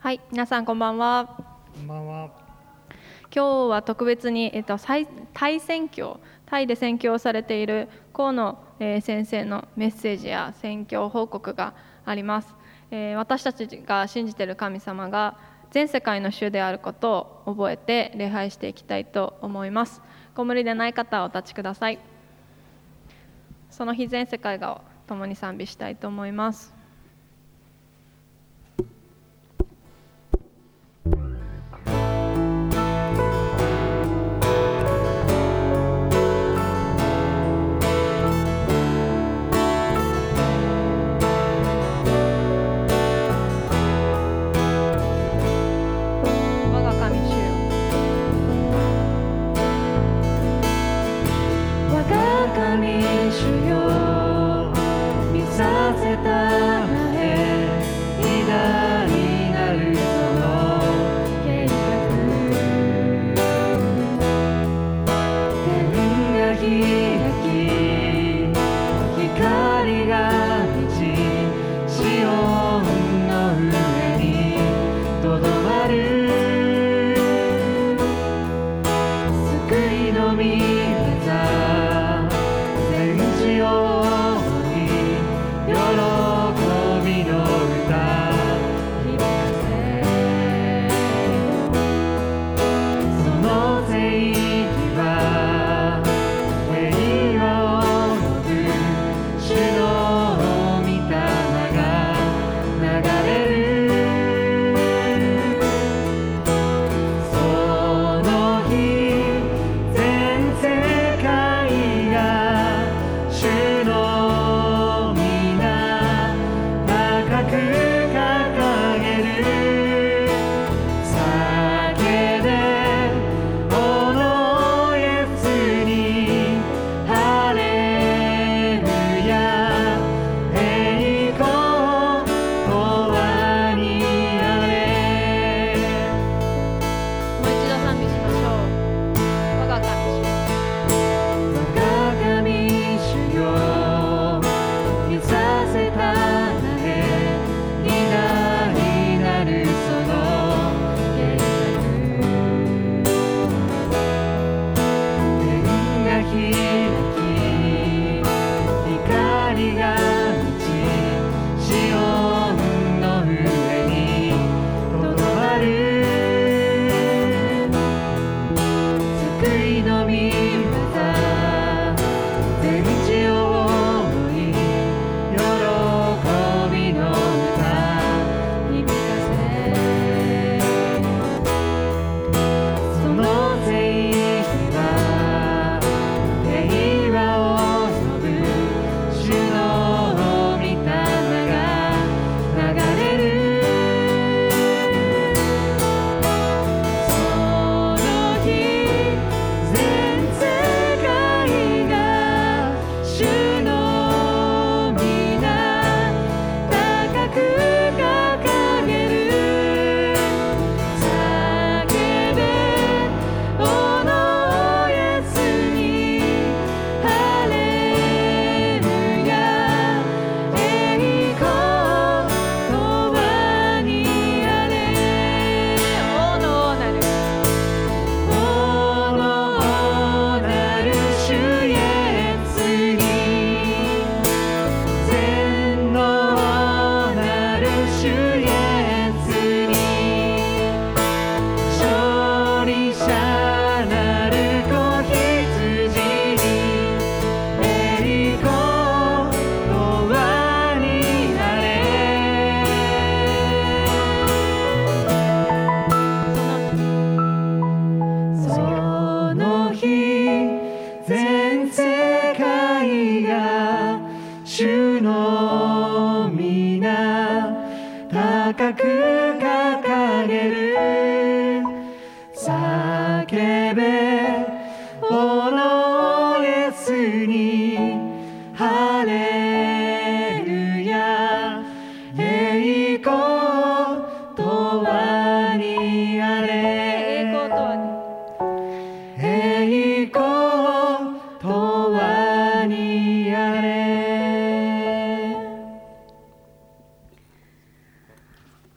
はい、皆さんこんばんは。 こんばんは。 今日は特別に、タイで宣教をされている河野、先生のメッセージや宣教報告があります。私たちが信じている神様が全世界の主であることを覚えて礼拝していきたいと思います。ご無理でない方はお立ちください。その日全世界が共に賛美したいと思います。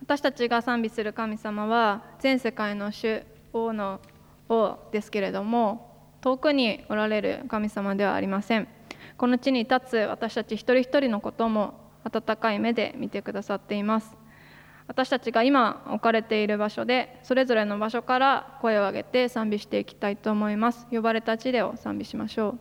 私たちが賛美する神様は全世界の主、王の王ですけれども、遠くにおられる神様ではありません。この地に立つ私たち一人一人のことも温かい目で見てくださっています。私たちが今置かれている場所で、それぞれの場所から声を上げて賛美していきたいと思います。呼ばれた地でを賛美しましょう。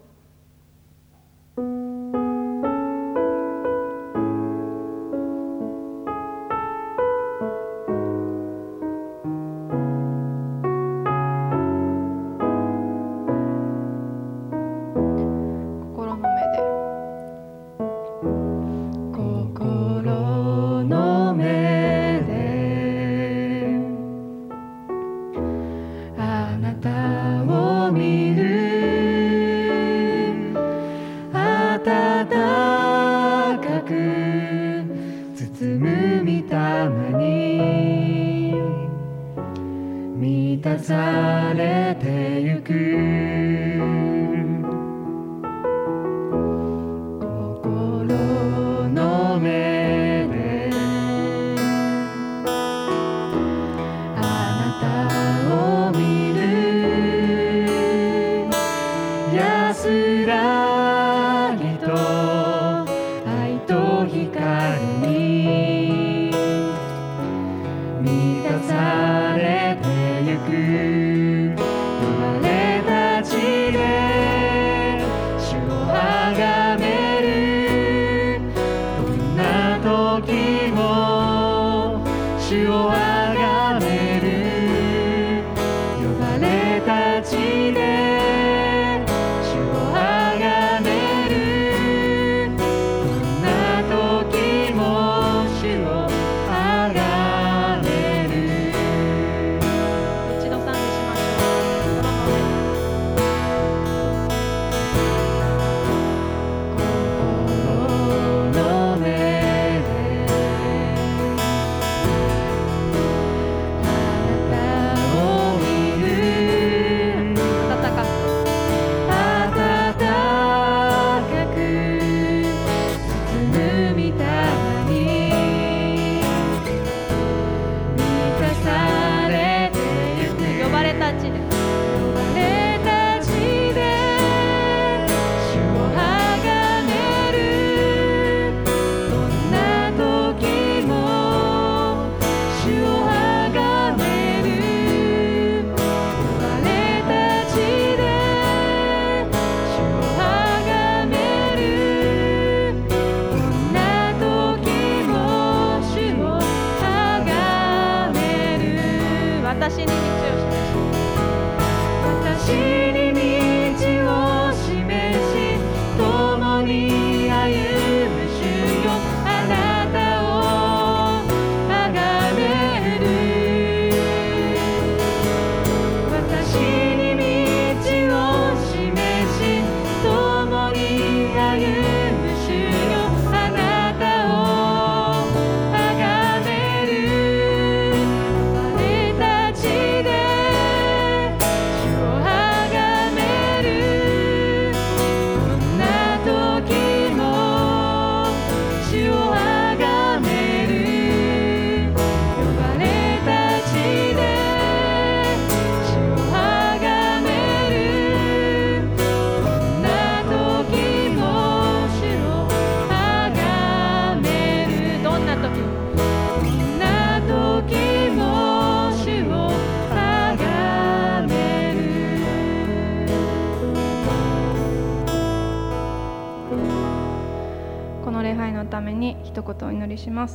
ために一言お祈りします。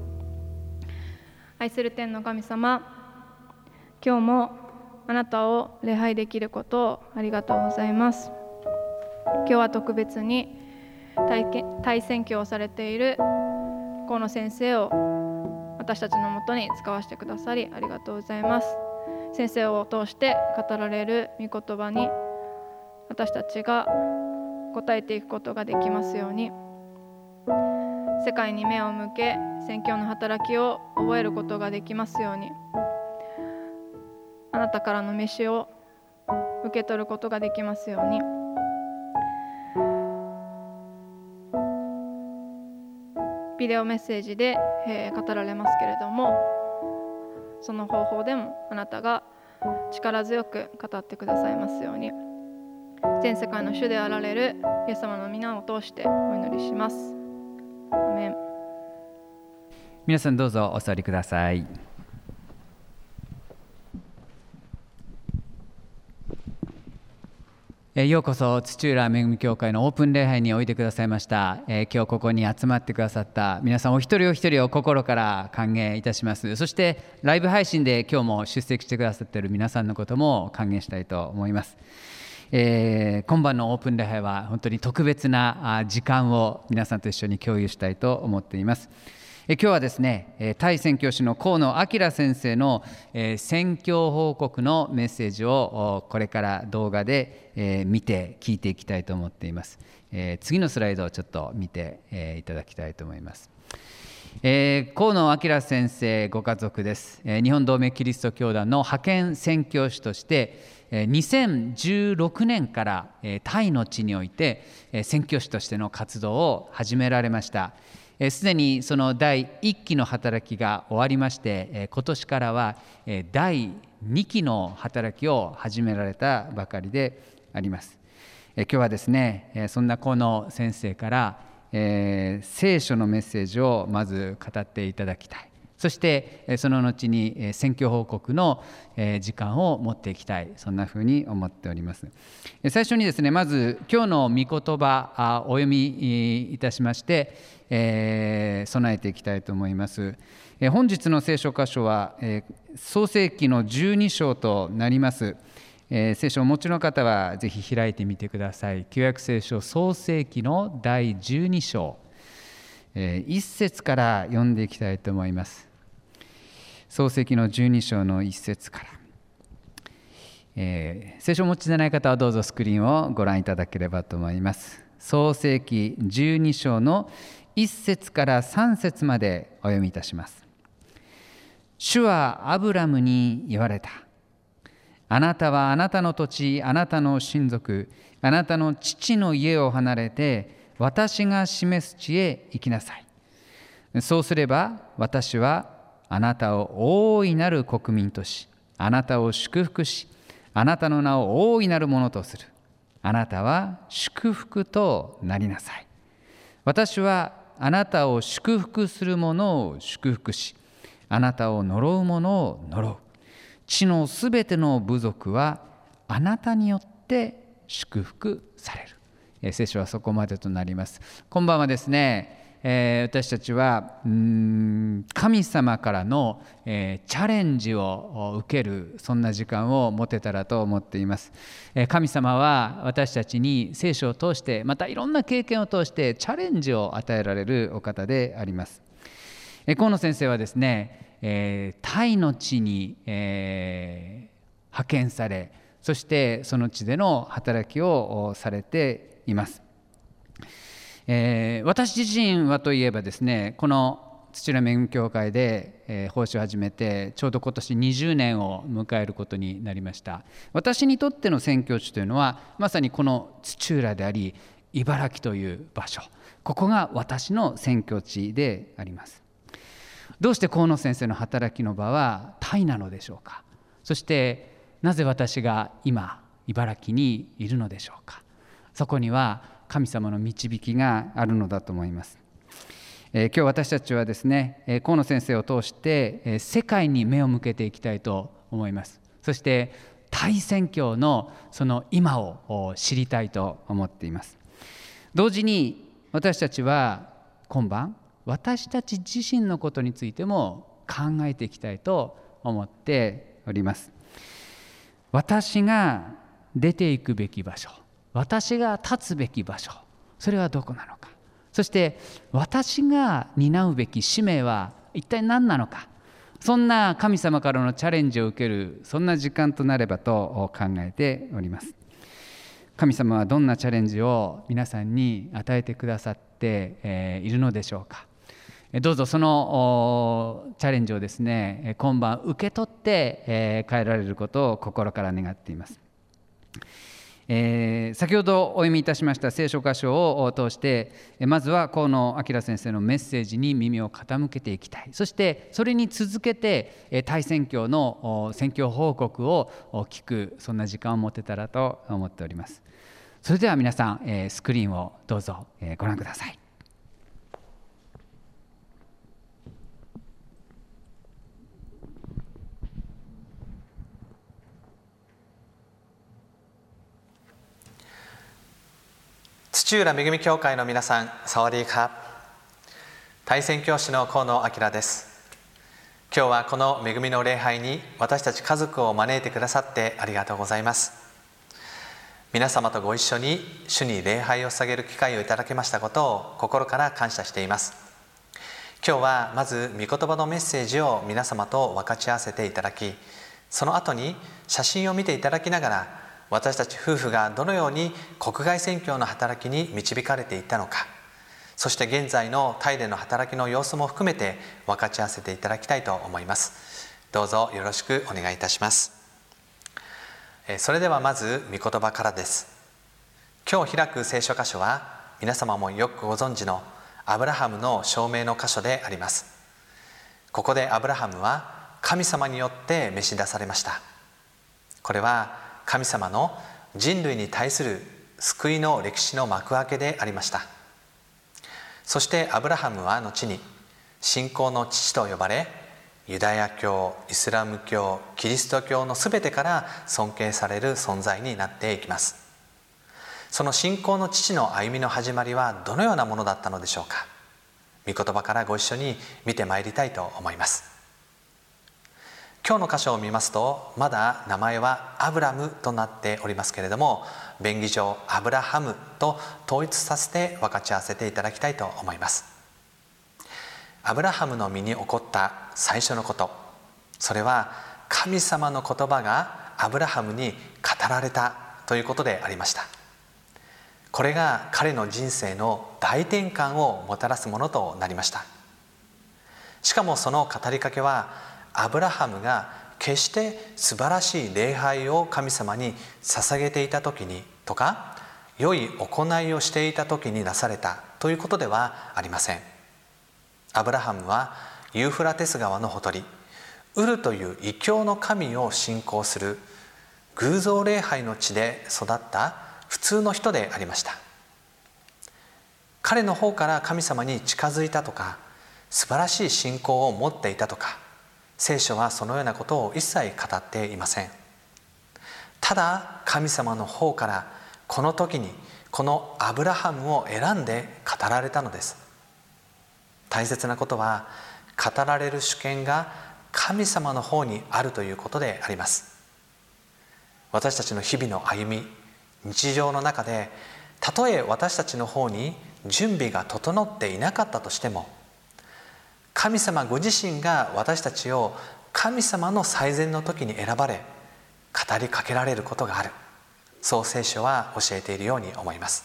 愛する天の神様、今日もあなたを礼拝できることをありがとうございます。今日は特別に対宣教をされている河野先生を私たちのもとに使わせてくださりありがとうございます。先生を通して語られる御言葉に私たちが答えていくことができますように、世界に目を向け宣教の働きを覚えることができますように、あなたからの召しを受け取ることができますように、ビデオメッセージで語られますけれども、その方法でもあなたが力強く語ってくださいますように、全世界の主であられるイエス様の皆を通してお祈りします。アメン。 皆さんどうぞお座りください。ようこそ土浦恵み教会のオープン礼拝においでくださいました。今日ここに集まってくださった皆さんお一人お一人を心から歓迎いたします。そしてライブ配信で今日も出席してくださっている皆さんのことも歓迎したいと思います。今晩のオープン礼拝は本当に特別な時間を皆さんと一緒に共有したいと思っています。今日はですね、タイ宣教師の河野明先生の宣教報告のメッセージをこれから動画で見て聞いていきたいと思っています。次のスライドをちょっと見ていただきたいと思います。河野明先生ご家族です。日本同盟キリスト教団の派遣宣教師として2016年からタイの地において宣教師としての活動を始められました。すでにその第1期の働きが終わりまして、今年からは第2期の働きを始められたばかりであります。今日はですね、そんな河野先生から聖書のメッセージをまず語っていただきたい。そしてその後に宣教報告の時間を持っていきたい、そんなふうに思っております。最初にですね、まず今日の御言葉お読みいたしまして備えていきたいと思います。本日の聖書箇所は創世記の12章となります。聖書をお持ちの方はぜひ開いてみてください。旧約聖書創世記の第12章1節から読んでいきたいと思います。創世記の12章の1節から、聖書をお持ちでない方はどうぞスクリーンをご覧いただければと思います。創世記12章の1節から3節までお読みいたします。主はアブラムに言われた。あなたはあなたの土地、あなたの親族、あなたの父の家を離れて私が示す地へ行きなさい。そうすれば私はあなたを大いなる国民とし、あなたを祝福し、あなたの名を大いなるものとする。あなたは祝福となりなさい。私はあなたを祝福する者を祝福し、あなたを呪う者を呪う。地のすべての部族はあなたによって祝福される。聖書はそこまでとなります。今晩はですね、私たちは神様からのチャレンジを受ける、そんな時間を持てたらと思っています。神様は私たちに聖書を通して、またいろんな経験を通してチャレンジを与えられるお方であります。河野先生はですね、タイの地に派遣され、そしてその地での働きをされています。私自身はといえばですね、この土浦恵み教会で奉仕を始めてちょうど今年20年を迎えることになりました。私にとっての宣教地というのはまさにこの土浦であり、茨城という場所、ここが私の宣教地であります。どうして河野先生の働きの場はタイなのでしょうか。そしてなぜ私が今茨城にいるのでしょうか。そこには神様の導きがあるのだと思います。今日私たちはですね、河野先生を通して世界に目を向けていきたいと思います。そしてタイ宣教のその今を知りたいと思っています。同時に私たちは今晩私たち自身のことについても考えていきたいと思っております。私が出ていくべき場所、私が立つべき場所、それはどこなのか。そして私が担うべき使命は一体何なのか。そんな神様からのチャレンジを受ける、そんな時間となればと考えております。神様はどんなチャレンジを皆さんに与えてくださっているのでしょうか。どうぞそのチャレンジをですね、今晩受け取って帰られることを心から願っています。 先ほどお読みいたしました聖書箇所を通してまずは河野晃先生のメッセージに耳を傾けていきたい。そしてそれに続けてタイ宣教の宣教報告を聞く、そんな時間を持てたらと思っております。それでは皆さんスクリーンをどうぞご覧ください。 土浦恵み教会の皆さん、サワディーカー。タイ宣教師の河野晃です。今日はこの恵みの礼拝に私たち家族を招いてくださってありがとうございます。皆様とご一緒に主に礼拝を捧げる機会をいただけましたことを心から感謝しています。今日はまず御言葉のメッセージを皆様と分かち合わせていただき、その後に写真を見ていただきながら、私たち夫婦がどのように国外宣教の働きに導かれていったのか、そして現在のタイでの働きの様子も含めて分かち合わせていただきたいと思います。どうぞよろしくお願いいたします。それではまず御言葉からです。今日開く聖書箇所は皆様もよくご存知のアブラハムの証明の箇所であります。ここでアブラハムは神様によって召し出されました。これは神様の人類に対する救いの歴史の幕開けでありました。そしてアブラハムは後に信仰の父と呼ばれ、ユダヤ教、イスラム教、キリスト教のすべてから尊敬される存在になっていきます。その信仰の父の歩みの始まりはどのようなものだったのでしょうか。御言葉からご一緒に見てまいりたいと思います。今日の箇所を見ますと、まだ名前はアブラムとなっておりますけれども、便宜上アブラハムと統一させて分かち合わせていただきたいと思います。アブラハムの身に起こった最初のこと、それは神様の言葉がアブラハムに語られたということでありました。これが彼の人生の大転換をもたらすものとなりました。しかもその語りかけはアブラハムが決して素晴らしい礼拝を神様に捧げていた時にとか、良い行いをしていた時になされたということではありません。アブラハムはユーフラテス川のほとり、ウルという異教の神を信仰する偶像礼拝の地で育った普通の人でありました。彼の方から神様に近づいたとか、素晴らしい信仰を持っていたとか、聖書はそのようなことを一切語っていません。ただ神様の方からこの時にこのアブラハムを選んで語られたのです。大切なことは、語られる主権が神様の方にあるということであります。私たちの日々の歩み、日常の中で、たとえ私たちの方に準備が整っていなかったとしても、神様ご自身が私たちを神様の最善の時に選ばれ、語りかけられることがある。そう聖書は教えているように思います。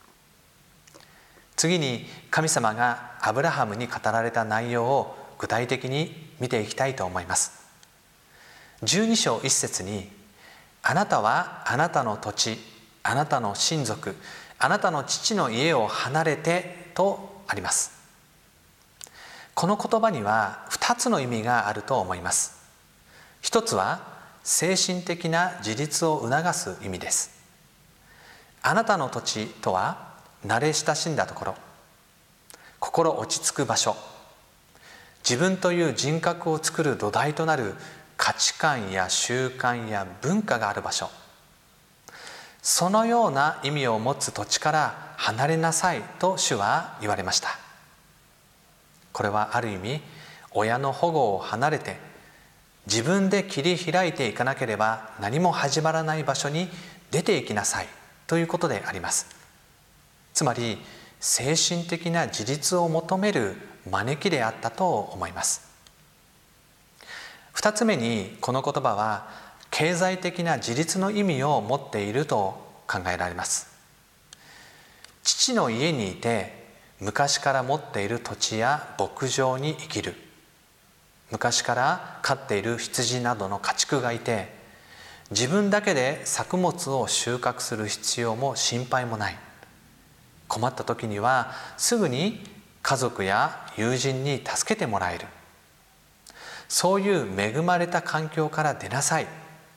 次に神様がアブラハムに語られた内容を具体的に見ていきたいと思います。12章1節に、あなたはあなたの土地、あなたの親族、あなたの父の家を離れてとあります。この言葉には2つの意味があると思います。一つは精神的な自立を促す意味です。あなたの土地とは慣れ親しんだところ、心落ち着く場所、自分という人格を作る土台となる価値観や習慣や文化がある場所、そのような意味を持つ土地から離れなさいと主は言われました。これはある意味、親の保護を離れて自分で切り開いていかなければ何も始まらない場所に出ていきなさいということであります。つまり精神的な自立を求める招きであったと思います。2つ目に、この言葉は経済的な自立の意味を持っていると考えられます。父の家にいて昔から持っている土地や牧場に生きる、昔から飼っている羊などの家畜がいて、 自分だけで作物を収穫する必要も心配もない。困った時にはすぐに家族や友人に助けてもらえる。そういう恵まれた環境から出なさい。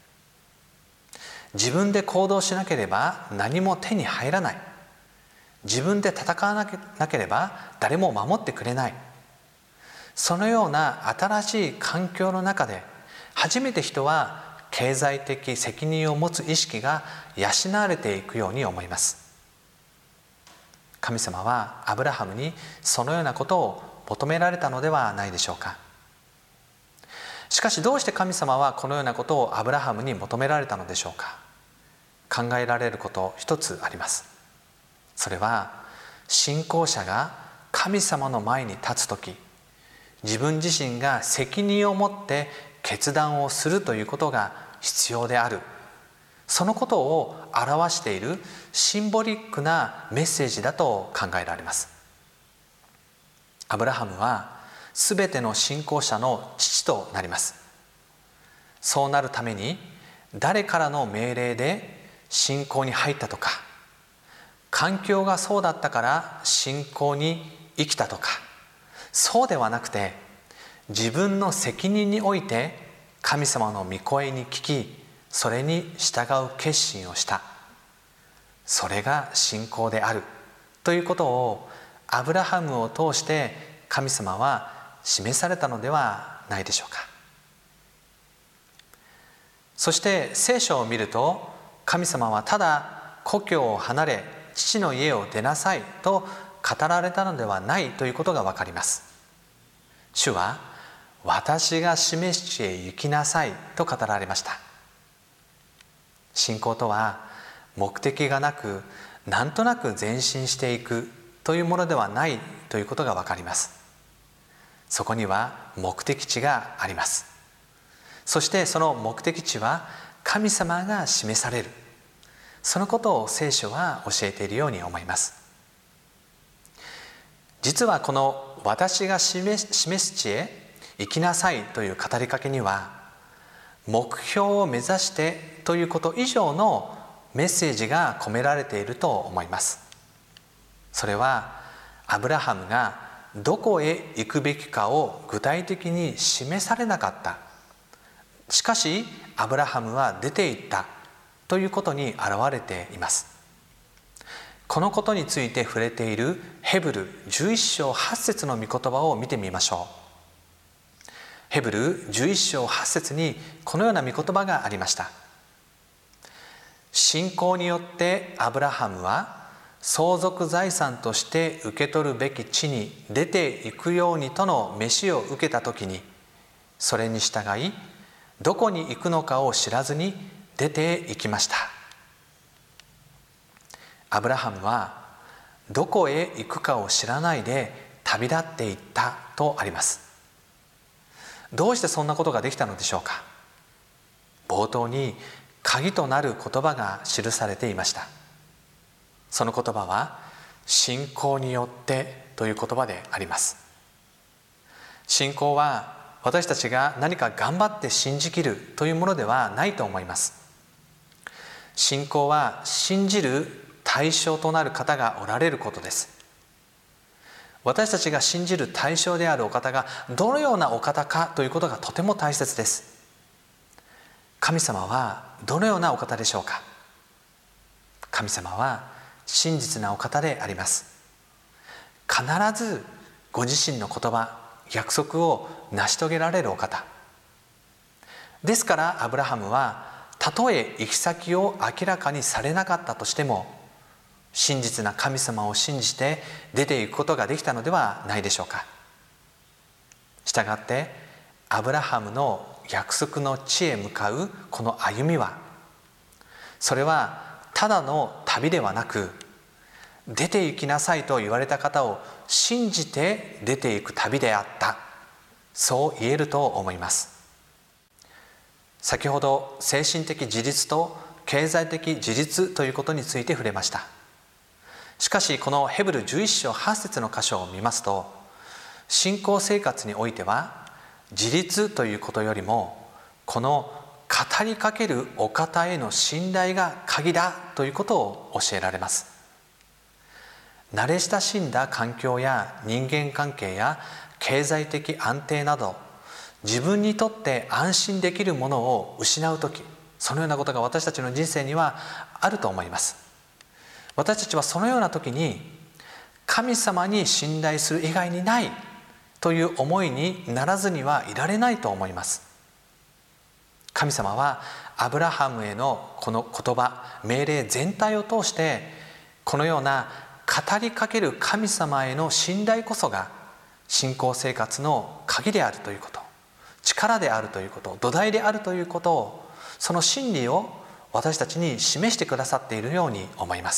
自分で行動しなければ何も手に入らない。自分で戦わなければ誰も守ってくれない。そのような新しい環境の中で初めて人は経済的責任を持つ意識が養われていくように思います。神様はアブラハムにそのようなことを求められたのではないでしょうか。しかしどうして神様はこのようなことをアブラハムに求められたのでしょうか。考えられること一つあります。それは信仰者が神様の前に立つとき、自分自身が責任を持って決断をするということが必要である。そのことを表しているシンボリックなメッセージだと考えられます。アブラハムはすべての信仰者の父となります。そうなるために誰からの命令で信仰に入ったとか、環境がそうだったから信仰に生きたとか、そうではなくて、自分の責任において神様の御声に聞き、それに従う決心をした。それが信仰であるということをアブラハムを通して神様は示されたのではないでしょうか。そして聖書を見ると、神様はただ故郷を離れ父の家を出なさいと語られたのではないということがわかります。主は私が示す地へ行きなさいと語られました。信仰とは目的がなく、なんとなく前進していくというものではないということがわかります。そこには目的地があります。そしてその目的地は神様が示される。そのことを聖書は教えているように思います。実はこの私が示す地へ行きなさいという語りかけには、目標を目指してということ以上のメッセージが込められていると思います。それはアブラハムがどこへ行くべきかを具体的に示されなかった。しかしアブラハムは出て行ったということに表れています。このことについて触れているヘブル11章8節の御言葉を見てみましょう。ヘブル11章8節にこのような御言葉がありました。信仰によってアブラハムは相続財産として受け取るべき地に出ていくようにとの召しを受けたときに、それに従いどこに行くのかを知らずに出て行きました。アブラハムはどこへ行くかを知らないで旅立っていったとあります。どうしてそんなことができたのでしょうか。冒頭に鍵となる言葉が記されていました。その言葉は信仰によってという言葉であります。信仰は私たちが何か頑張って信じきるというものではないと思います。信仰は信じる対象となる方がおられることです。私たちが信じる対象であるお方がどのようなお方かということがとても大切です。神様はどのようなお方でしょうか。神様は真実なお方であります。必ずご自身の言葉、約束を成し遂げられるお方ですから、アブラハムはたとえ行き先を明らかにされなかったとしても、真実な神様を信じて出ていくことができたのではないでしょうか。したがってアブラハムの約束の地へ向かうこの歩みは、それはただの旅ではなく、出て行きなさいと言われた方を信じて出ていく旅であった、そう言えると思います。先ほど精神的自立と経済的自立ということについて触れました。しかしこのヘブル11章8節の箇所を見ますと、信仰生活においては自立ということよりも、この語りかけるお方への信頼が鍵だということを教えられます。慣れ親しんだ環境や人間関係や経済的安定など、自分にとって安心できるものを失うとき、そのようなことが私たちの人生にはあると思います。私たちはそのような時に、神様に信頼する以外にないという思いにならずにはいられないと思います。神様はアブラハムへのこの言葉、命令全体を通して、このような語りかける神様への信頼こそが信仰生活の鍵であるということ、力であるということ、土台であるということを、その真理を私たちに示してくださっているように思います。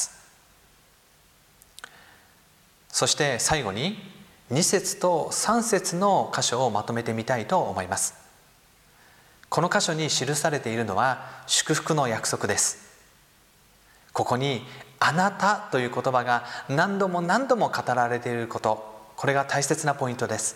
そして最後に2節と3節の箇所をまとめてみたいと思います。この箇所に記されているのは祝福の約束です。ここにあなたという言葉が何度も何度も語られていること、これが大切なポイントです。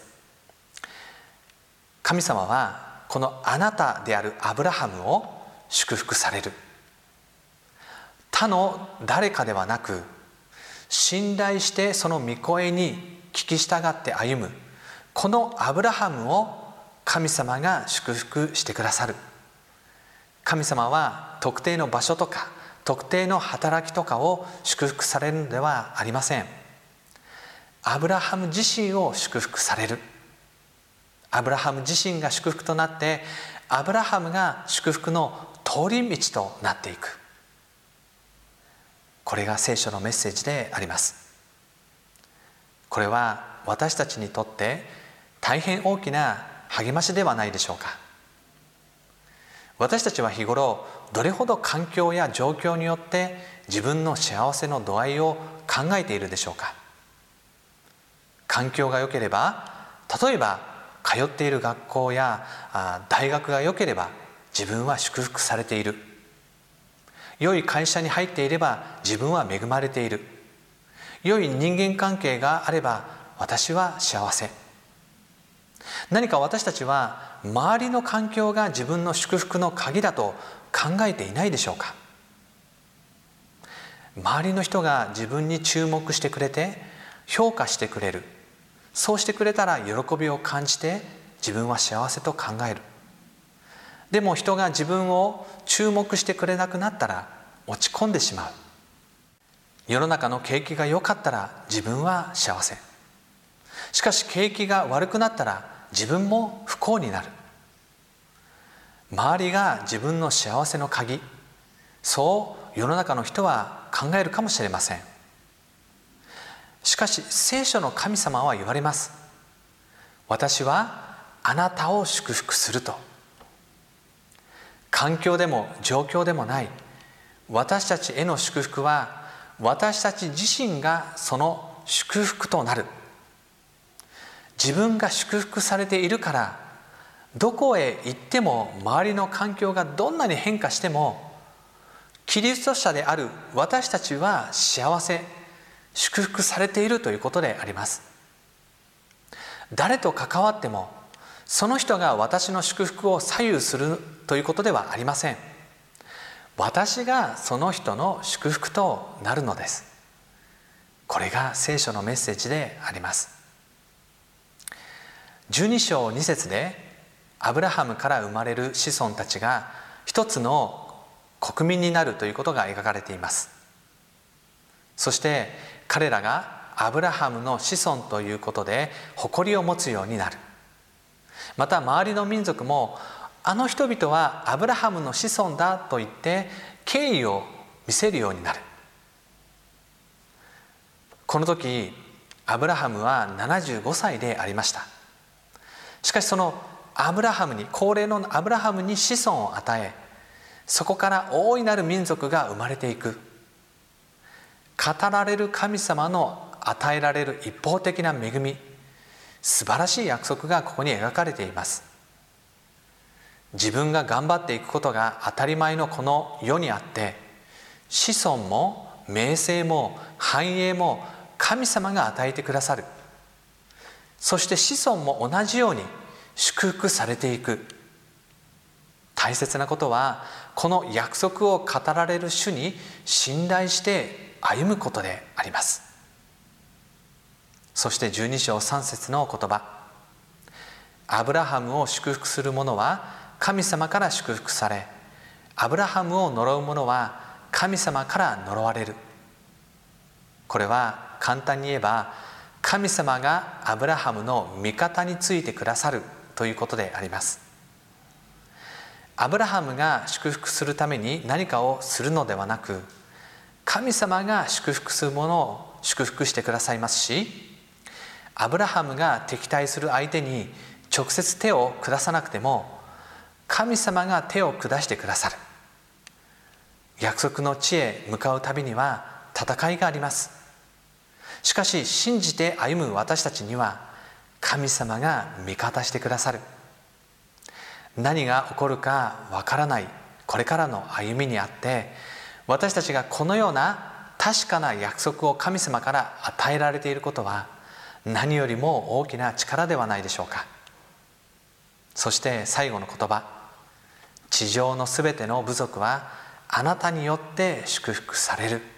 神様はこのあなたであるアブラハムを祝福される。他の誰かではなく、信頼してその御声に聞き従って歩むこのアブラハムを神様が祝福してくださる。神様は特定の場所とか特定の働きとかを祝福されるのではありません。アブラハム自身を祝福される。アブラハム自身が祝福となって、アブラハムが祝福の通り道となっていく。これが聖書のメッセージであります。これは私たちにとって大変大きな励ましではないでしょうか。私たちは日頃どれほど環境や状況によって自分の幸せの度合いを考えているでしょうか。環境が良ければ、例えば通っている学校や大学が良ければ自分は祝福されている。良い会社に入っていれば自分は恵まれている。良い人間関係があれば私は幸せ。何か私たちは周りの環境が自分の祝福の鍵だと考えていないでしょうか。周りの人が自分に注目してくれて評価してくれる。そうしてくれたら喜びを感じて自分は幸せと考える。でも人が自分を注目してくれなくなったら落ち込んでしまう。世の中の景気が良かったら自分は幸せ。しかし景気が悪くなったら自分も不幸になる。周りが自分の幸せの鍵、そう世の中の人は考えるかもしれません。しかし聖書の神様は言われます。私はあなたを祝福すると。環境でも状況でもない私たちへの祝福は、私たち自身がその祝福となる。自分が祝福されているから、どこへ行っても周りの環境がどんなに変化しても、キリスト者である私たちは幸せ、祝福されているということであります。誰と関わってもその人が私の祝福を左右するということではありません。私がその人の祝福となるのです。これが聖書のメッセージであります。12章2節でアブラハムから生まれる子孫たちが一つの国民になるということが描かれています。そして彼らがアブラハムの子孫ということで誇りを持つようになる。また周りの民族もあの人々はアブラハムの子孫だと言って敬意を見せるようになる。この時アブラハムは75歳でありました。しかしそのアブラハムに、高齢のアブラハムに子孫を与え、そこから大いなる民族が生まれていく。語られる神様の与えられる一方的な恵み、素晴らしい約束がここに描かれています。自分が頑張っていくことが当たり前のこの世にあって、子孫も名声も繁栄も神様が与えてくださる。そして子孫も同じように祝福されていく。絶大切なことは、この約束を語られる主に信頼して歩むことであります。そして12章3節の言葉、アブラハムを祝福する者は神様から祝福され、アブラハムを呪う者は神様から呪われる。これは簡単に言えば、神様がアブラハムの味方についてくださるということであります。アブラハムが祝福するために何かをするのではなく、神様が祝福するものを祝福してくださいますし、アブラハムが敵対する相手に直接手を下さなくても、神様が手を下してくださる。約束の地へ向かう旅には戦いがあります。しかし信じて歩む私たちには神様が味方してくださる。何が起こるかわからないこれからの歩みにあって、私たちがこのような確かな約束を神様から与えられていることは、何よりも大きな力ではないでしょうか。そして最後の言葉、地上のすべての部族はあなたによって祝福される。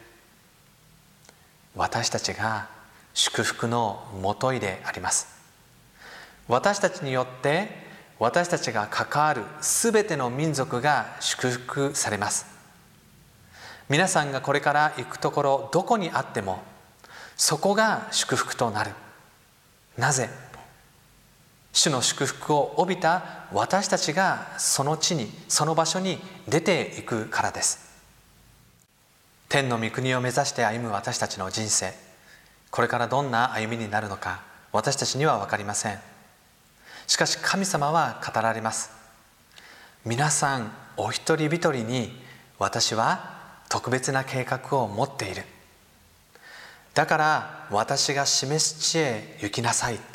私たちが祝福のもといであります。私たちによって私たちが関わるすべての民族が祝福されます。皆さんがこれから行くところどこにあっても、そこが祝福となる。なぜ？主の祝福を帯びた私たちがその地に、その場所に出ていくからです。天の御国を目指して歩む私たちの人生、これからどんな歩みになるのか私たちには分かりません。しかし神様は語られます。皆さんお一人一人に私は特別な計画を持っている。だから私が示す地へ行きなさいと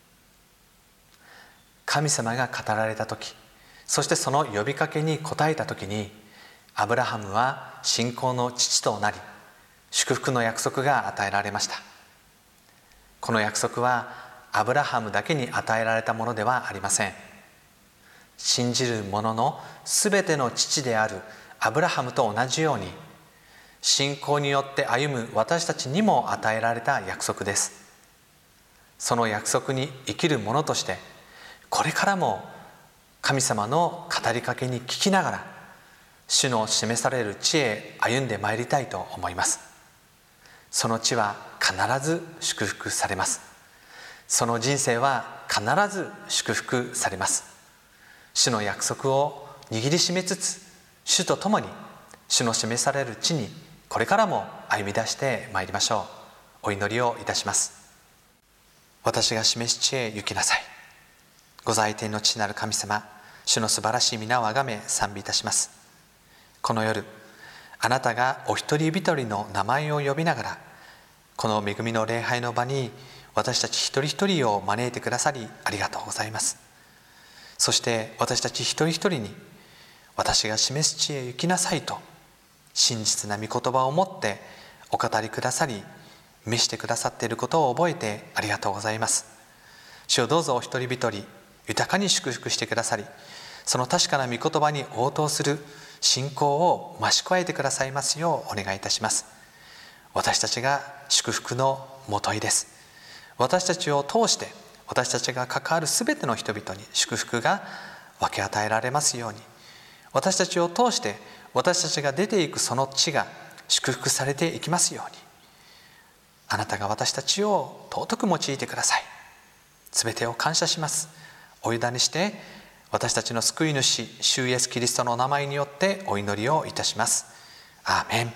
神様が語られたとき、そしてその呼びかけに応えたときに、アブラハムは信仰の父となり、祝福の約束が与えられました。この約束はアブラハムだけに与えられたものではありません。信じる者のすべての父であるアブラハムと同じように、信仰によって歩む私たちにも与えられた約束です。その約束に生きる者として、これからも神様の語りかけに聞きながら、主の示される地へ歩んでまいりたいと思います。その地は必ず祝福されます。その人生は必ず祝福されます。主の約束を握りしめつつ、主と共に主の示される地にこれからも歩み出してまいりましょう。お祈りをいたします。私が示す地へ行きなさい。ご在天の父なる神様、主の素晴らしい皆をあがめ賛美いたします。この夜、あなたがお一人一人の名前を呼びながら、この恵みの礼拝の場に私たち一人一人を招いてくださりありがとうございます。そして私たち一人一人に、私が示す地へ行きなさいと真実な御言葉を持ってお語りくださり、召してくださっていることを覚えてありがとうございます。主をどうぞお一人一人豊かに祝福してくださり、その確かな御言葉に応答する信仰を増し加えてくださいますようお願いいたします。私たちが祝福のもといです。私たちを通して私たちが関わるすべての人々に祝福が分け与えられますように、私たちを通して私たちが出ていくその地が祝福されていきますように、あなたが私たちを尊く用いてください。すべてを感謝します。お委ねして私たちの救い主主イエスキリストの名前によってお祈りをいたします。アーメン。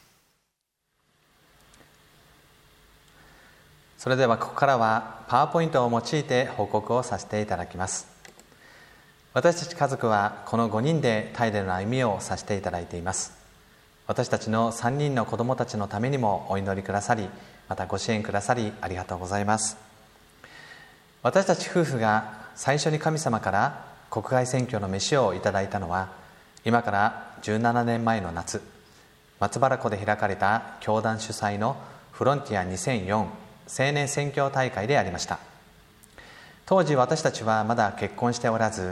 それではここからはパワーポイントを用いて報告をさせていただきます。私たち家族はこの5人でタイでの歩みをさせていただいています。私たちの3人の子どもたちのためにもお祈りくださり、またご支援くださりありがとうございます。私たち夫婦が最初に神様から国外宣教の飯をいただいたのは、今から17年前の夏、松原湖で開かれた教団主催のフロンティア2004青年宣教大会でありました。当時私たちはまだ結婚しておらず、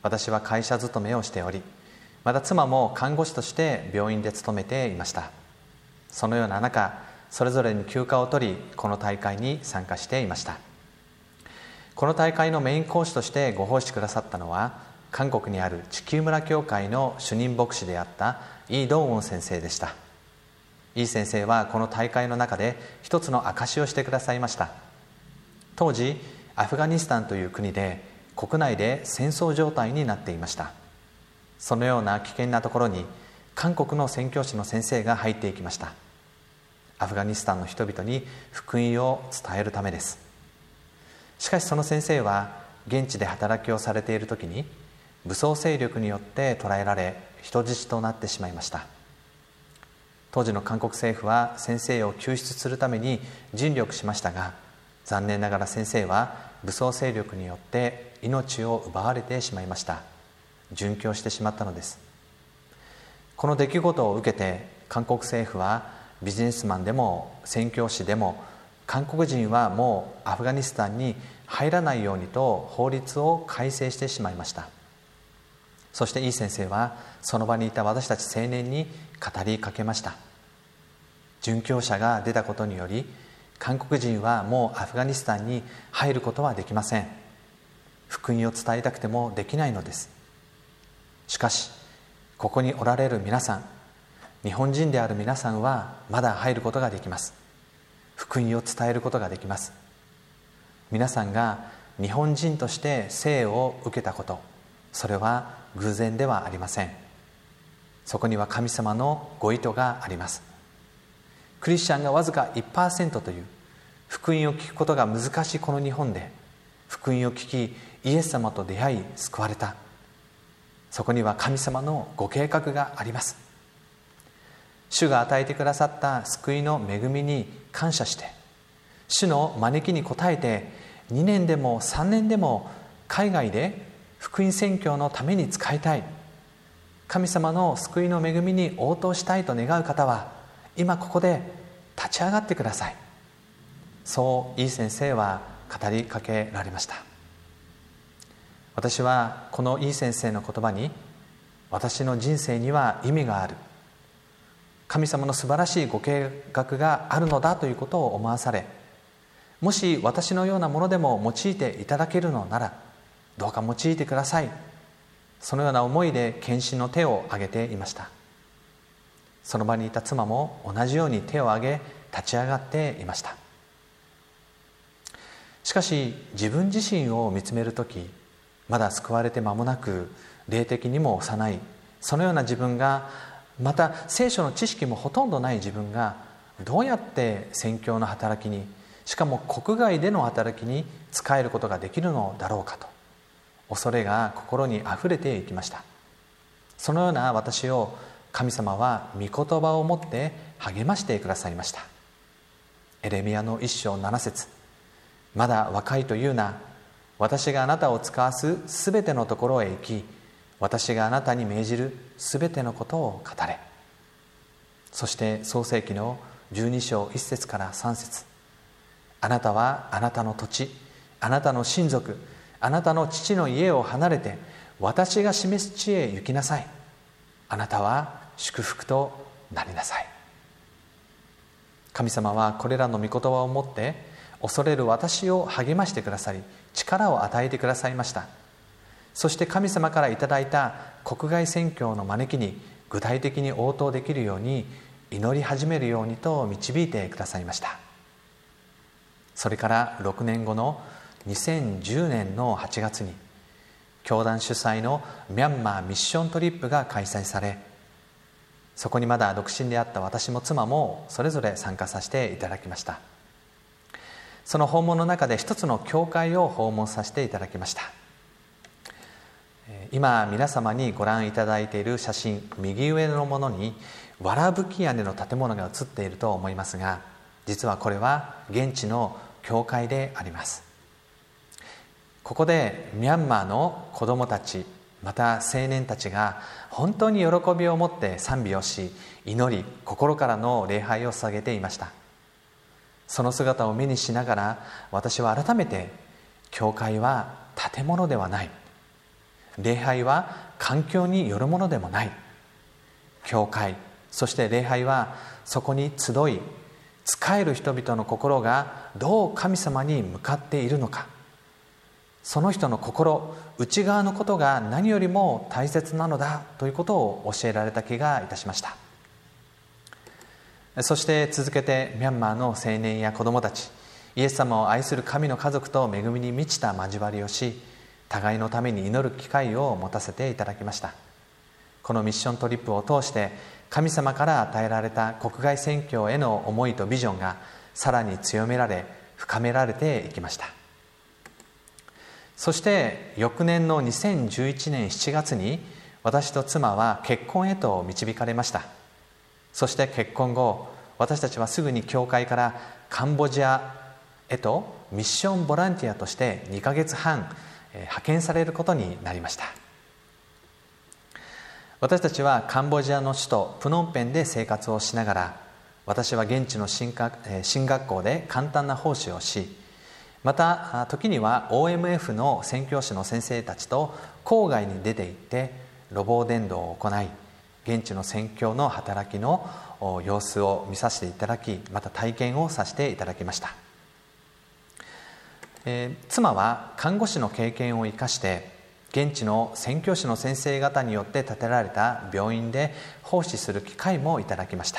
私は会社勤めをしており、また妻も看護師として病院で勤めていました。そのような中、それぞれに休暇を取り、この大会に参加していました。この大会のメイン講師としてご奉仕くださったのは、韓国にある地球村教会の主任牧師であったイ・ドンウォン先生でした。イ先生はこの大会の中で一つの証しをしてくださいました。当時、アフガニスタンという国で国内で戦争状態になっていました。そのような危険なところに韓国の宣教師の先生が入っていきました。アフガニスタンの人々に福音を伝えるためです。しかしその先生は現地で働きをされている時に武装勢力によって捕らえられ、人質となってしまいました。当時の韓国政府は先生を救出するために尽力しましたが、残念ながら先生は武装勢力によって命を奪われてしまいました。殉教してしまったのです。この出来事を受けて韓国政府はビジネスマンでも宣教師でも韓国人はもうアフガニスタンに入らないようにと法律を改正してしまいました。そしてイ先生はその場にいた私たち青年に語りかけました。殉教者が出たことにより、韓国人はもうアフガニスタンに入ることはできません。福音を伝えたくてもできないのです。しかしここにおられる皆さん、日本人である皆さんはまだ入ることができます。福音を伝えることができます。皆さんが日本人として生を受けたこと、それは偶然ではありません。そこには神様のご意図があります。クリスチャンがわずか 1% という福音を聞くことが難しいこの日本で、福音を聞きイエス様と出会い救われた。そこには神様のご計画があります。主が与えてくださった救いの恵みに感謝して、主の招きに応えて2年でも3年でも海外で福音宣教のために使いたい、神様の救いの恵みに応答したいと願う方は今ここで立ち上がってください。そうイ先生は語りかけられました。私はこのイ先生の言葉に、私の人生には意味がある、神様の素晴らしいご計画があるのだということを思わされ、もし私のようなものでも用いていただけるのならどうか用いてください、そのような思いで献身の手を挙げていました。その場にいた妻も同じように手を挙げ立ち上がっていました。しかし自分自身を見つめるとき、まだ救われて間もなく霊的にも幼い、そのような自分が、また聖書の知識もほとんどない自分がどうやって宣教の働きに、しかも国外での働きに使えることができるのだろうかと恐れが心にあふれていきました。そのような私を神様は御言葉をもって励ましてくださいました。エレミヤの1章7節、まだ若いというな、私があなたを使わすすべてのところへ行き、私があなたに命じるすべてのことを語れ。そして創世記の12章1節から3節、あなたはあなたの土地、あなたの親族、あなたの父の家を離れて私が示す地へ行きなさい。あなたは祝福となりなさい。神様はこれらの御言葉をもって恐れる私を励ましてくださり、力を与えてくださいました。そして神様からいただいた国外宣教の招きに具体的に応答できるように祈り始めるようにと導いてくださいました。それから6年後の2010年の8月に教団主催のミャンマーミッショントリップが開催され、そこにまだ独身であった私も妻もそれぞれ参加させていただきました。その訪問の中で一つの教会を訪問させていただきました。今皆様にご覧いただいている写真、右上のものにわらぶき屋根の建物が写っていると思いますが、実はこれは現地の教会であります。ここでミャンマーの子どもたち、また青年たちが本当に喜びを持って賛美をし、祈り、心からの礼拝を捧げていました。その姿を目にしながら、私は改めて教会は建物ではない、 礼拝は環境によるものでもない。教会、そして礼拝はそこに集い仕える人々の心がどう神様に向かっているのか、その人の心、内側のことが何よりも大切なのだということを教えられた気がいたしました。そして続けてミャンマーの青年や子どもたち、イエス様を愛する神の家族と恵みに満ちた交わりをし、互いのために祈る機会を持たせていただきました。このミッショントリップを通して神様から与えられた国外宣教への思いとビジョンがさらに強められ深められていきました。そして翌年の2011年7月に私と妻は結婚へと導かれました。そして結婚後、私たちはすぐに教会からカンボジアへとミッションボランティアとして2ヶ月半派遣されることになりました。私たちはカンボジアの首都プノンペンで生活をしながら、私は現地の神学校で簡単な奉仕をし、また時には OMF の宣教師の先生たちと郊外に出て行って路傍伝道を行い、現地の宣教の働きの様子を見させていただき、また体験をさせていただきました。妻は看護師の経験を生かして現地の宣教師の先生方によって建てられた病院で奉仕する機会もいただきました。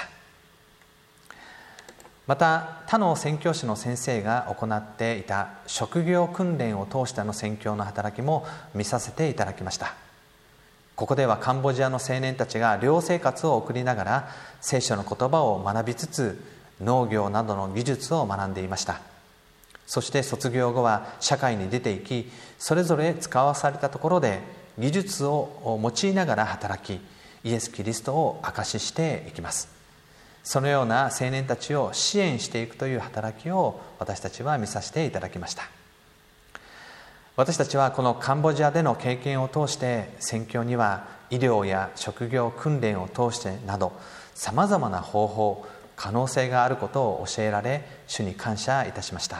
また他の宣教師の先生が行っていた職業訓練を通しての宣教の働きも見させていただきました。ここではカンボジアの青年たちが寮生活を送りながら聖書の言葉を学びつつ農業などの技術を学んでいました。そして卒業後は社会に出て行き、それぞれ使わされたところで技術を用いながら働き、イエス・キリストを証ししていきます。そのような青年たちを支援していくという働きを私たちは見させていただきました。私たちはこのカンボジアでの経験を通して宣教には医療や職業訓練を通してなどさまざまな方法、可能性があることを教えられ、主に感謝いたしました。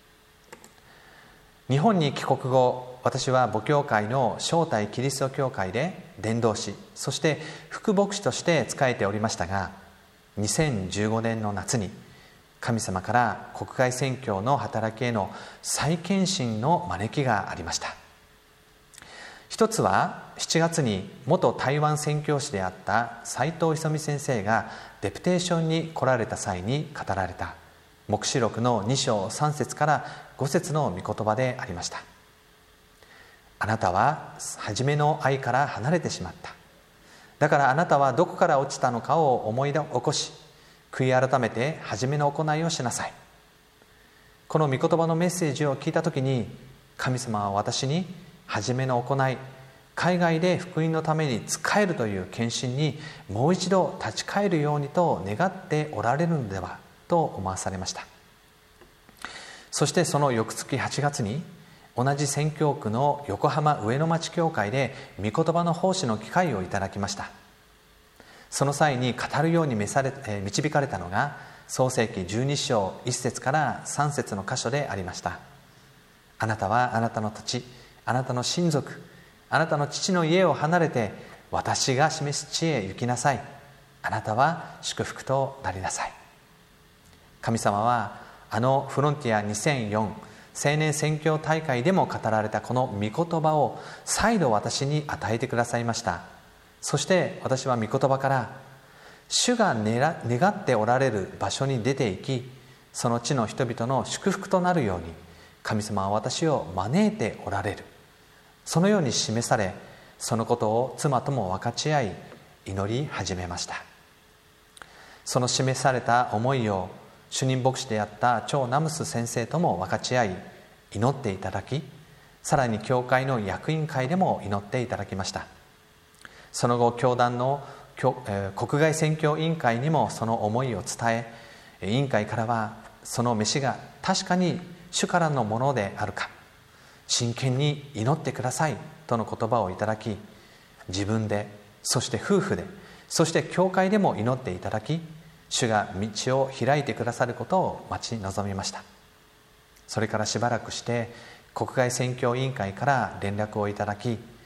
日本に帰国後、私は母教会の正体キリスト教会で伝道師、そして副牧師として仕えておりましたが、2015年の夏に神様から国外宣教の働きへの再献身の招きがありました。一つは7月に元台湾宣教師であった斉藤勇先生がデプテーションに来られた際に語られた黙示録の2章3節から5節の御言葉でありました。あなたは初めの愛から離れてしまった。だからあなたはどこから落ちたのかを思い起こし、悔い改めて初めの行いをしなさい。この御言葉のメッセージを聞いたときに、神様は私に初めの行い、海外で福音のために仕えるという献身にもう一度立ち返るようにと願っておられるのではと思わされました。そしてその翌月8月に同じ宣教区の横浜上野町教会で御言葉の奉仕の機会をいただきました。その際に語るように導かれたのが創世記12章1節から3節の箇所でありました。あなたはあなたの土地、あなたの親族、あなたの父の家を離れて私が示す地へ行きなさい。あなたは祝福となりなさい。神様はあのフロンティア2004青年宣教大会でも語られたこの御言葉を再度私に与えてくださいました。そして私は御言葉から主が願っておられる場所に出て行き、その地の人々の祝福となるように神様は私を招いておられる、そのように示され、そのことを妻とも分かち合い祈り始めました。その示された思いを主任牧師であった張ナムス先生とも分かち合い祈っていただき、さらに教会の役員会でも祈っていただきました。その後教団の国外宣教委員会にもその思いを伝え、委員会からはその飯が確かに主からのものであるか真剣に祈ってくださいとの言葉をいただき、自分で、そして夫婦で、そして教会でも祈っていただき、主が道を開いてくださることを待ち望みました。それからしばらくして国外宣教委員会から連絡をいただき、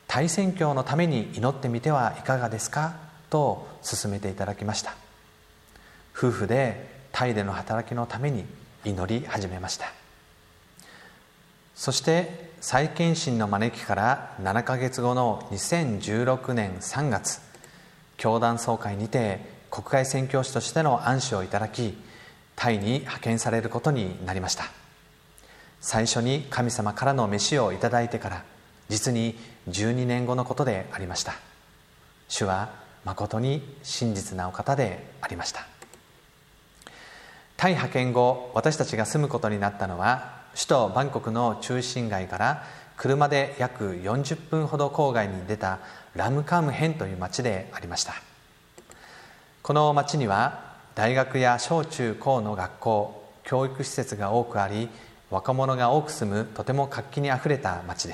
タイ宣教のために祈ってみてはいかがですかと勧めていただきました。夫婦でタイでの働きのために祈り始めました。そして再献身の招きから7ヶ月後の2016年3月、教団総会にて国外宣教師としての安守をいただき、タイに派遣されることになりました。最初に神様からの召しをいただいてから実に12年後のことでありました。主は誠に真実なお方でありました。タイ派遣後、私たちが住むことになったのは首都バンコクの中心街から車で約40分ほど郊外に出たラムカムヘンという町でありました。この町には大学や小中高の学校、教育施設が多くあり、若者が多く住むとても活気にあふれた町です。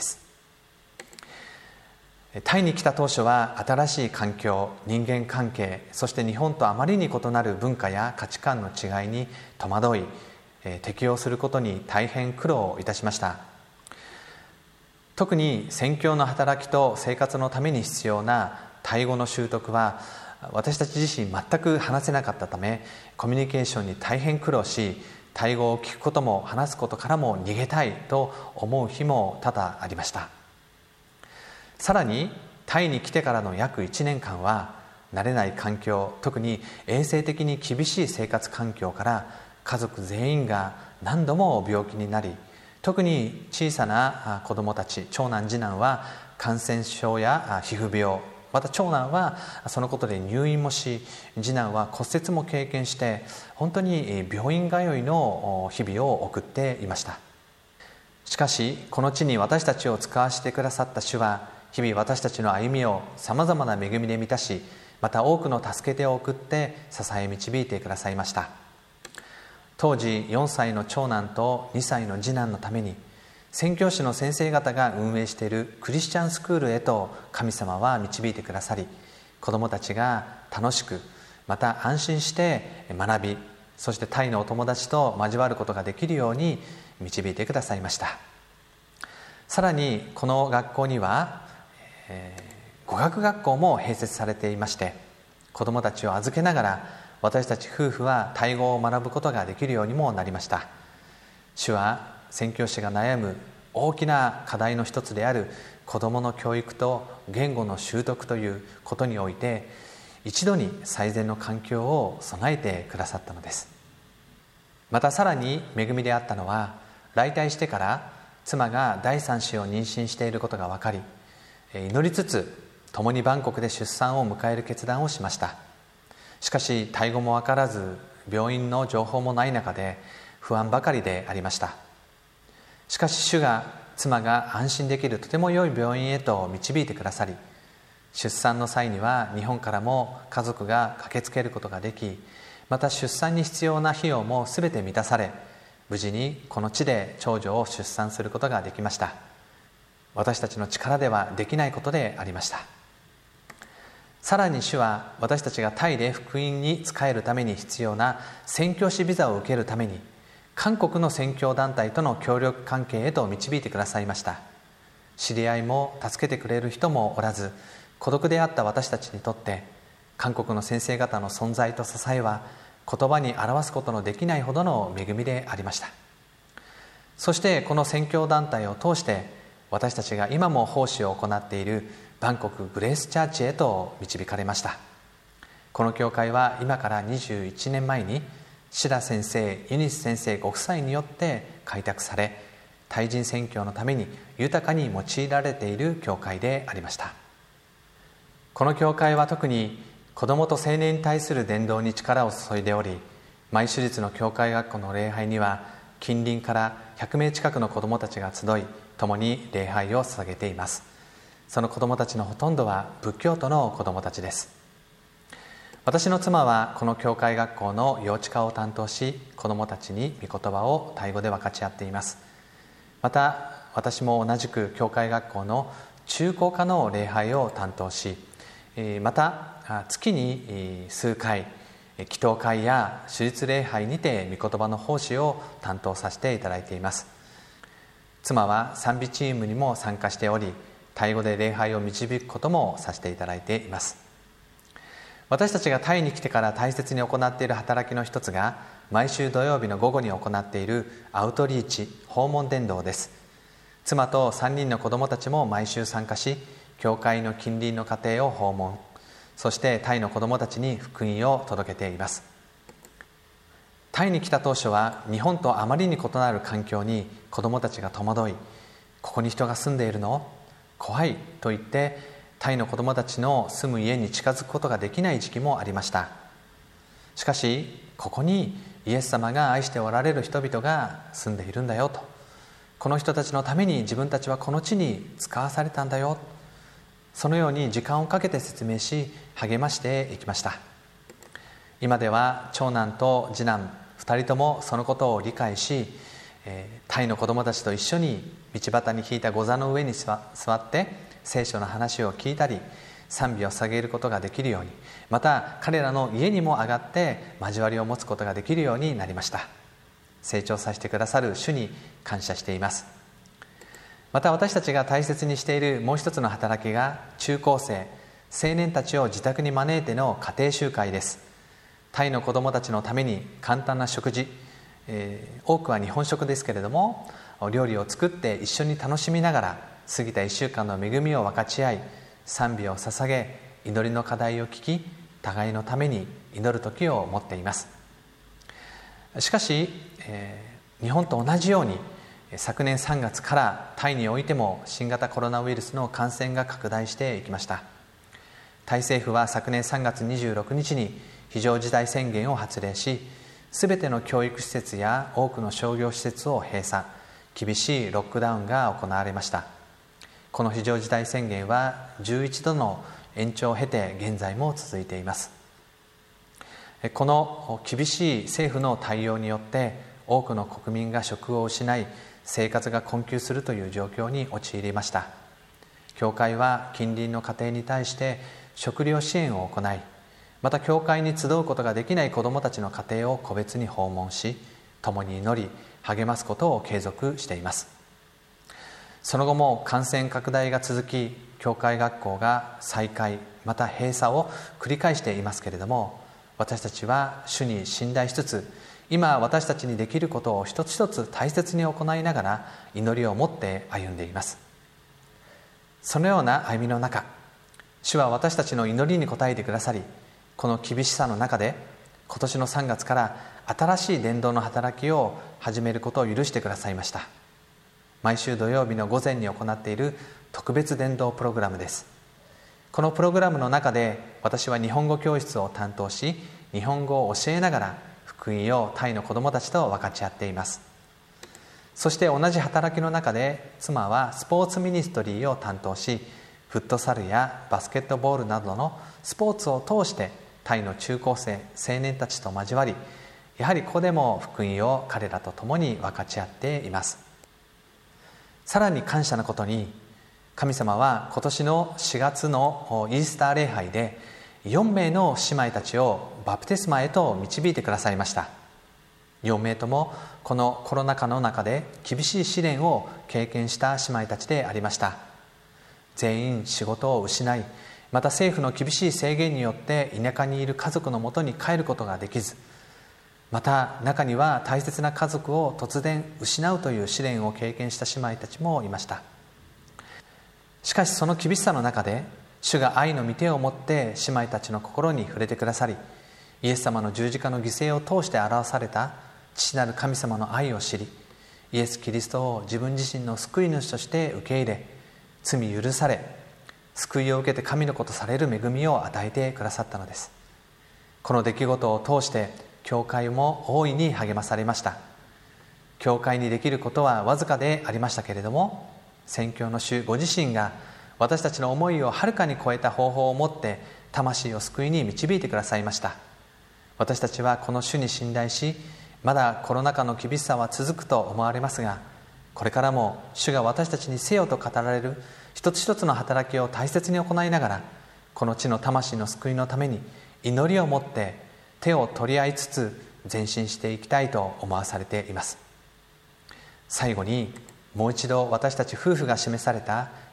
タイに来た当初は新しい環境、人間関係、そして日本とあまりに異なる文化や価値観の違いに戸惑い、適応することに大変苦労いたしました。特に宣教の働きと生活のために必要なタイ語の習得は私たち自身全く話せなかったため、コミュニケーションに大変苦労し、タイ語を聞くことも話すことからも逃げたいと思う日も多々ありました。さらにタイに来てからの約1年間は慣れない環境、特に衛生的に厳しい生活環境から家族全員が何度も病気になり、特に小さな子どもたち、長男次男は感染症や皮膚病、また長男はそのことで入院もし、次男は骨折も経験して、本当に病院通いの日々を送っていました。しかしこの地に私たちを使わせてくださった主は、日々私たちの歩みをさまざまな恵みで満たし、また多くの助け手を送って支え導いてくださいました。当時4歳の長男と2歳の次男のために、宣教師の先生方が運営しているクリスチャンスクールへと神様は導いてくださり、子どもたちが楽しく、また安心して学び、そしてタイのお友達と交わることができるように導いてくださいました。さらにこの学校には、語学学校も併設されていまして、子どもたちを預けながら私たち夫婦はタイ語を学ぶことができるようにもなりました。主は宣教師が悩む大きな課題の一つである子どもの教育と言語の習得ということにおいて、一度に最善の環境を備えてくださったのです。またさらに恵みであったのは、来隊してから妻が第3子を妊娠していることが分かり、祈りつつ共にバンコクで出産を迎える決断をしました。しかしタイ語も分からず、病院の情報もない中で不安ばかりでありました。しかし主が妻が安心できるとても良い病院へと導いてくださり、出産の際には日本からも家族が駆けつけることができ、また出産に必要な費用も全て満たされ、無事にこの地で長女を出産することができました。私たちの力ではできないことでありました。さらに主は私たちがタイで福音に仕えるために必要な宣教師ビザを受けるために、韓国の宣教団体との協力関係へと導いてくださいました。知り合いも助けてくれる人もおらず、孤独であった私たちにとって韓国の先生方の存在と支えは言葉に表すことのできないほどの恵みでありました。そしてこの宣教団体を通して私たちが今も奉仕を行っているバンコクグレースチャーチへと導かれました。この教会は今から21年前にシラ先生、ユニス先生ご夫妻によって開拓され、タイ人宣教のために豊かに用いられている教会でありました。この教会は特に子どもと青年に対する伝道に力を注いでおり、毎週日の教会学校の礼拝には近隣から100名近くの子どもたちが集い、共に礼拝を捧げています。その子どもたちのほとんどは仏教徒の子どもたちです。私の妻はこの教会学校の幼稚科を担当し、子どもたちに御言葉をタイ語で分かち合っています。また私も同じく教会学校の中高科の礼拝を担当し、また月に数回祈祷会や主日礼拝にて御言葉の奉仕を担当させていただいています。妻は賛美チームにも参加しており、 タイ語で礼拝を導くこともさせていただいています。私たちがタイに来てから大切に行っている働きの一つが、毎週土曜日の午後に行っているアウトリーチ、訪問伝道です。妻と3人の子供たちも毎週参加し、教会の近隣の家庭を訪問、そしてタイの子供たちに福音を届けています。タイに来た当初は日本とあまりに異なる環境に子供たちが戸惑い、ここに人が住んでいるの？怖いと言ってタイの子供たちの住む家に近づくことができない時期もありました。しかしここにイエス様が愛しておられる人々が住んでいるんだよと、この人たちのために自分たちはこの地に使わされたんだよ、そのように時間をかけて説明し励ましていきました。今では長男と次男2人ともそのことを理解し、タイの子供たちと一緒に道端に引いた御座の上に座って聖書の話を聞いたり賛美を捧げることができるように、また彼らの家にも上がって交わりを持つことができるようになりました。成長させてくださる主に感謝しています。また私たちが大切にしているもう一つの働きが、中高生青年たちを自宅に招いての家庭集会です。タイの子どもたちのために簡単な食事、多くは日本食ですけれども、料理を作って一緒に楽しみながら過ぎた1週間の恵みを分かち合い、賛美を捧げ、祈りの課題を聞き、互いのために祈る時を持っています。しかし、日本と同じように昨年3月からタイにおいても新型コロナウイルスの感染が拡大していきました。タイ政府は昨年3月26日に非常事態宣言を発令し、すべての教育施設や多くの商業施設を閉鎖、厳しいロックダウンが行われました。この非常事態宣言は11度の延長を経て現在も続いています。この厳しい政府の対応によって多くの国民が職を失い、生活が困窮するという状況に陥りました。教会は近隣の家庭に対して食料支援を行い、また教会に集うことができない子どもたちの家庭を個別に訪問し、共に祈り励ますことを継続しています。その後も感染拡大が続き、教会学校が再開また閉鎖を繰り返していますけれども、私たちは主に信頼しつつ、今私たちにできることを一つ一つ大切に行いながら祈りを持って歩んでいます。そのような歩みの中、主は私たちの祈りに応えてくださり、この厳しさの中で今年の3月から新しい伝道の働きを始めることを許してくださいました。毎週土曜日の午前に行っている特別伝道プログラムです。このプログラムの中で私は日本語教室を担当し、日本語を教えながら福音をタイの子どもたちと分かち合っています。そして同じ働きの中で妻はスポーツミニストリーを担当し、フットサルやバスケットボールなどのスポーツを通してタイの中高生青年たちと交わり、やはりここでも福音を彼らと共に分かち合っています。さらに感謝なことに、神様は今年の4月のイースター礼拝で4名の姉妹たちをバプテスマへと導いてくださいました。4名ともこのコロナ禍の中で厳しい試練を経験した姉妹たちでありました。全員仕事を失い、また政府の厳しい制限によって田舎にいる家族のもとに帰ることができず、また中には大切な家族を突然失うという試練を経験した姉妹たちもいました。しかしその厳しさの中で、主が愛の御手を持って姉妹たちの心に触れてくださり、イエス様の十字架の犠牲を通して表された父なる神様の愛を知り、イエス・キリストを自分自身の救い主として受け入れ、罪許され、救いを受けて神の子とされる恵みを与えてくださったのです。この出来事を通して教会も大いに励まされました。教会にできることはわずかでありましたけれども、宣教の主ご自身が私たちの思いをはるかに超えた方法を持って魂を救いに導いてくださいました。私たちはこの主に信頼し、まだコロナ禍の厳しさは続くと思われますが、これからも主が私たちにせよと語られる一つ一つの働きを大切に行いながら、この地の魂の救いのために祈りを持って手を取り合いつつ前進していきたいと思わされています。最後にもう一度私たち夫婦が示された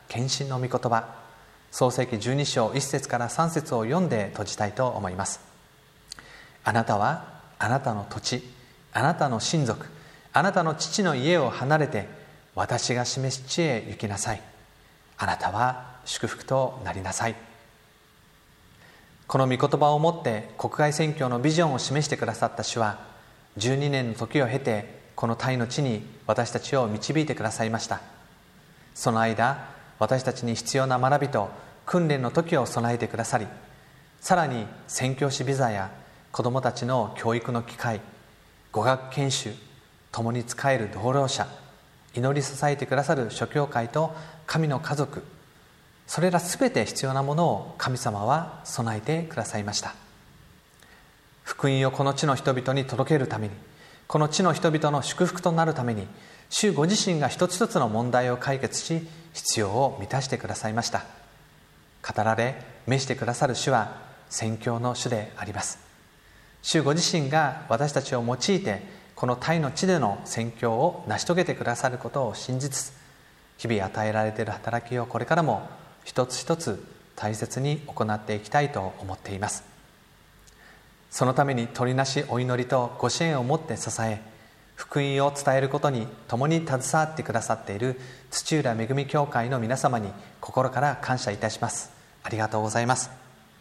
献身の御言葉、創世記12章1節から3節を読んで閉じたいと思います。あなたはあなたの土地、あなたの親族、あなたの父の家を離れて私が示す地へ行きなさい。あなたは祝福となりなさい。この御言葉をもって国外宣教のビジョンを示してくださった主は、12年の時を経てこのタイの地に私たちを導いてくださいました。その間、私たちに必要な学びと訓練の時を備えてくださり、さらに宣教師ビザや子どもたちの教育の機会、語学研修、共に仕える同僚者、祈り支えてくださる諸教会と神の家族、それらすべて必要なものを神様は備えてくださいました。福音をこの地の人々に届けるために、この地の人々の祝福となるために、主ご自身が一つ一つの問題を解決し、必要を満たしてくださいました。語られ召してくださる主は宣教の主であります。主ご自身が私たちを用いてこのタイの地での宣教を成し遂げてくださることを信じつつ、日々与えられている働きをこれからも一つ一つ大切に行っていきたいと思っています。そのために取りなしお祈りとご支援をもって支え、福音を伝えることに共に携わってくださっている土浦恵み教会の皆様に心から感謝いたします。ありがとうございます。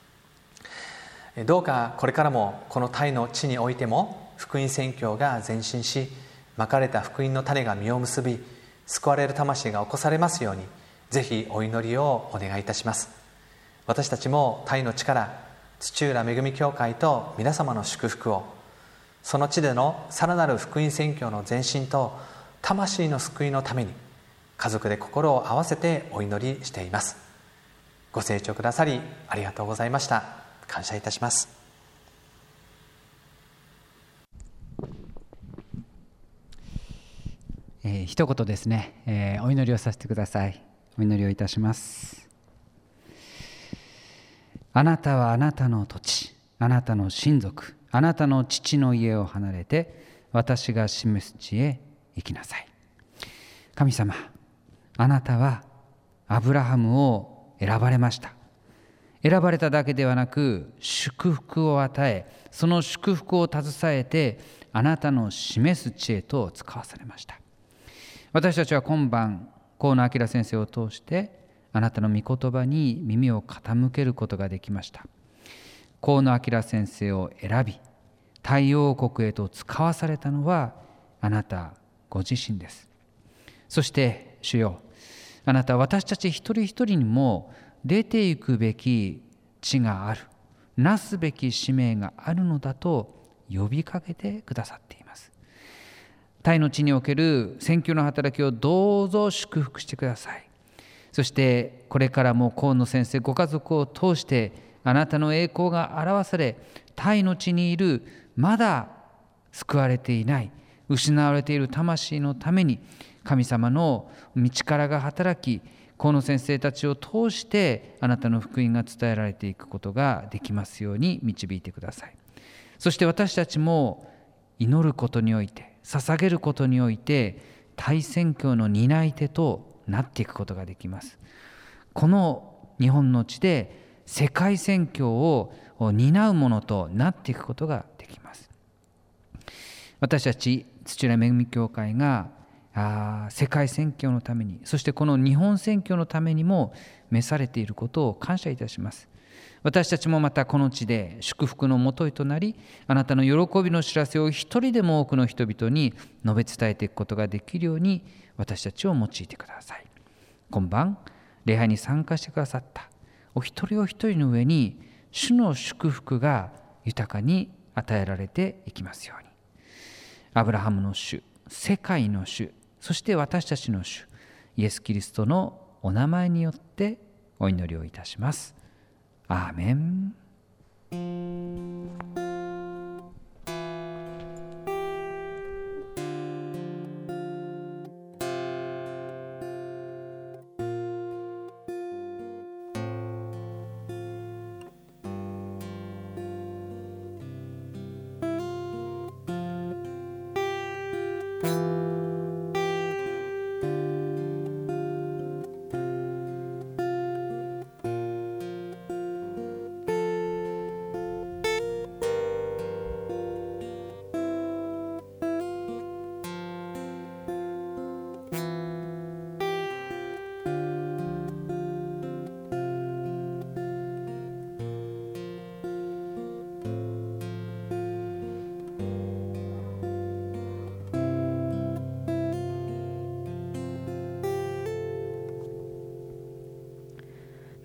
どうかこれからもこのタイの地においても福音宣教が前進し、まかれた福音の種が実を結び、救われる魂が起こされますように、ぜひお祈りをお願いいたします。私たちもタイの地から土浦恵み教会と皆様の祝福を、その地でのさらなる福音宣教の前進と魂の救いのために家族で心を合わせてお祈りしています。ご清聴くださりありがとうございました。感謝いたします。 一言ですね、お祈りをさせてください。お祈りをいたします。あなたはあなたの土地、あなたの親族、あなたの父の家を離れて私が示す地へ行きなさい。神様、あなたはアブラハムを選ばれました。選ばれただけではなく祝福を与え、その祝福を携えてあなたの示す地へと使わされました。私たちは今晩、河野明先生を通してあなたの御言葉に耳を傾けることができました。河野明先生を選び、太陽国へと使わされたのはあなたご自身です。そして主よ、あなたは私たち一人一人にも出ていくべき地がある、なすべき使命があるのだと呼びかけてくださっています。タイの地における宣教の働きをどうぞ祝福してください。そしてこれからも河野先生ご家族を通してあなたの栄光が表され、タイの地にいるまだ救われていない、失われている魂のために神様の道からが働き、河野先生たちを通してあなたの福音が伝えられていくことができますように導いてください。そして私たちも祈ることにおいて、捧げることにおいてタイ宣教の担い手となっていくことができます。この日本の地で世界宣教を担うものとなっていくことができます。私たち土浦恵み教会が世界宣教のために、そしてこの日本宣教のためにも召されていることを感謝いたします。私たちもまたこの地で祝福のもといとなり、あなたの喜びの知らせを一人でも多くの人々に述べ伝えていくことができるように私たちを用いてください。今晩礼拝に参加してくださったお一人お一人の上に主の祝福が豊かに与えられていきますように。アブラハムの主、世界の主、そして私たちの主イエス・キリストのお名前によってお祈りをいたします。アーメン。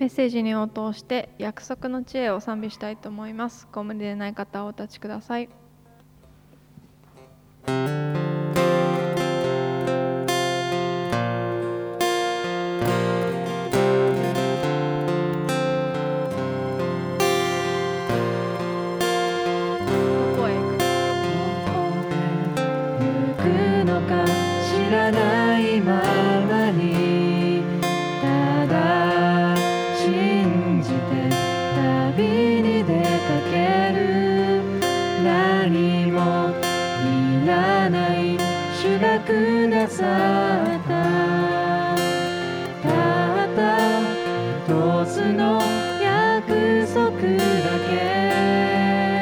メッセージに応答して約束の知恵を賛美したいと思います。ご無理でない方はお立ちください。 くださったたった一つの約束だけ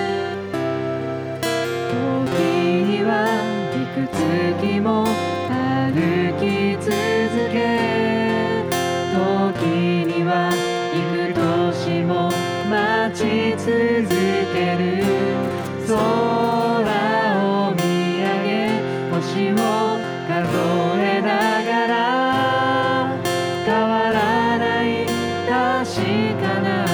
時にはいく月も歩き続け時には幾年も待ち続ける空を見上げ星を数えながら変わらない確かな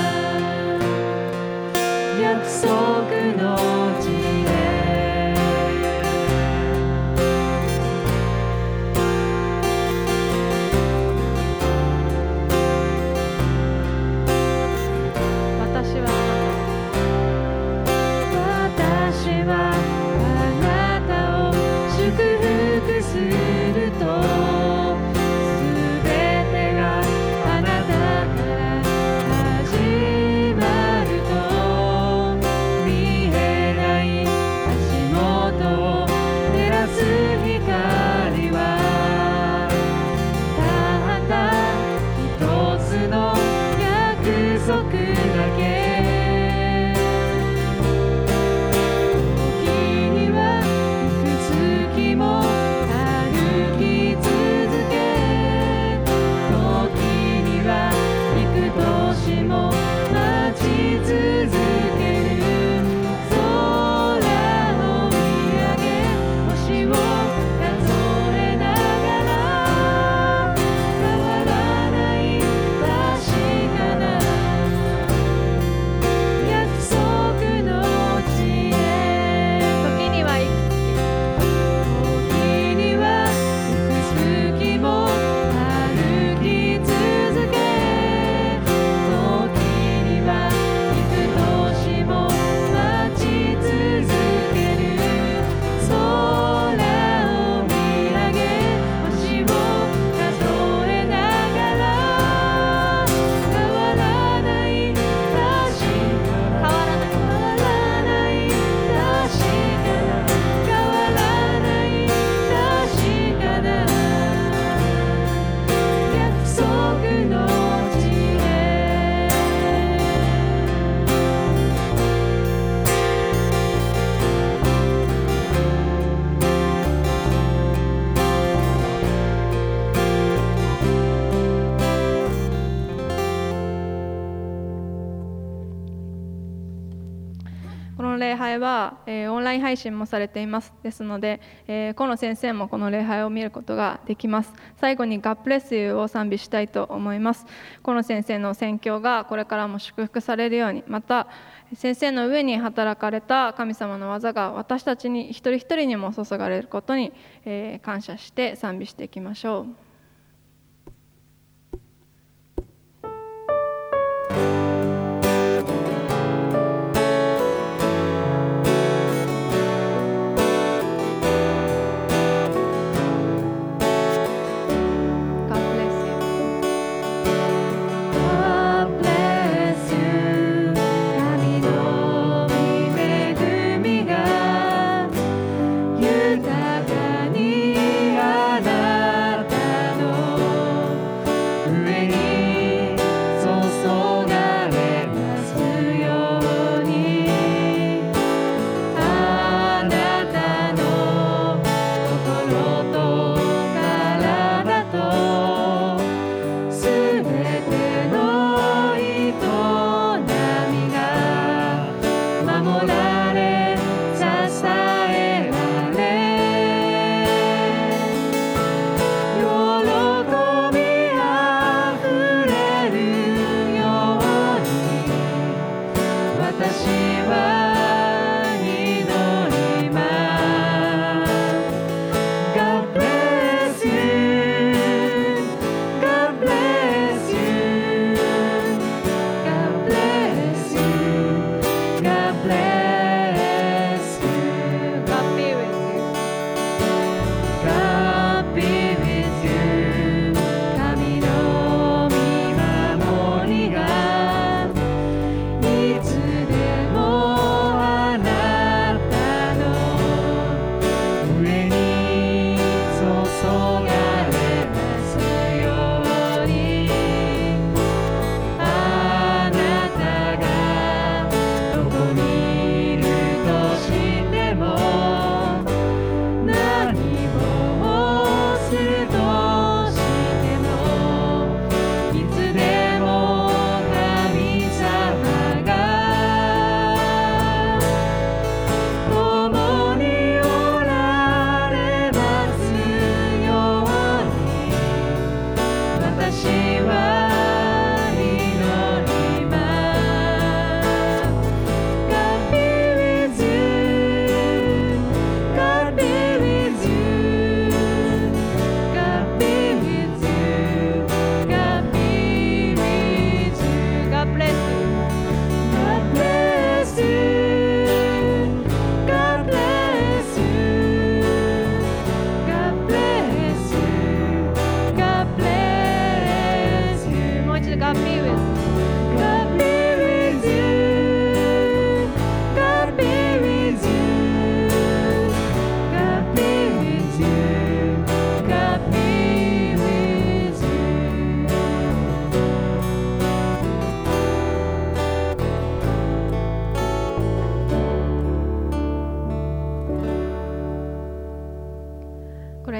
約束の地で私はするとすべてがあなたから始まると見えない足元を照らす光はたった一つの約束だけ時にはいく月もこの礼拝は、オンライン配信もされています。ですので、河野先生もこの礼拝を見ることができます。最後に God bless you を賛美したいと思います。河野先生の宣教がこれからも祝福されるように、また先生の上に働かれた神様の技が私たちに一人一人にも注がれることに、感謝して賛美していきましょう。 豊かにあなた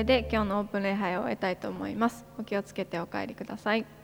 れで今日のオープン礼拝を終えたいと思います。お気をつけてお帰りください。